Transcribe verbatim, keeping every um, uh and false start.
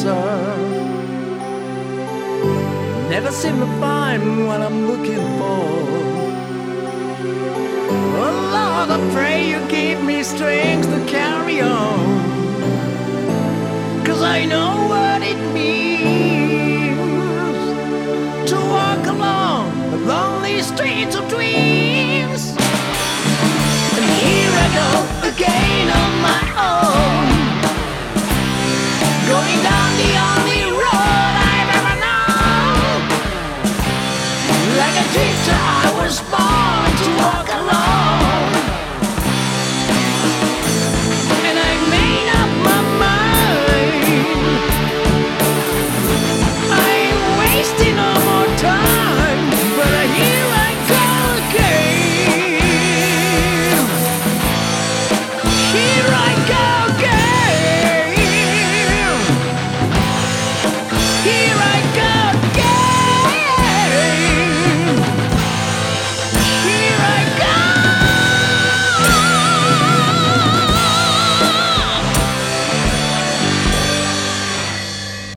answer. Never seem to find what I'm looking for. Oh Lord, I pray you give me strength to carry on, 'cause I know what it means to walk along the lonely streets of dreams.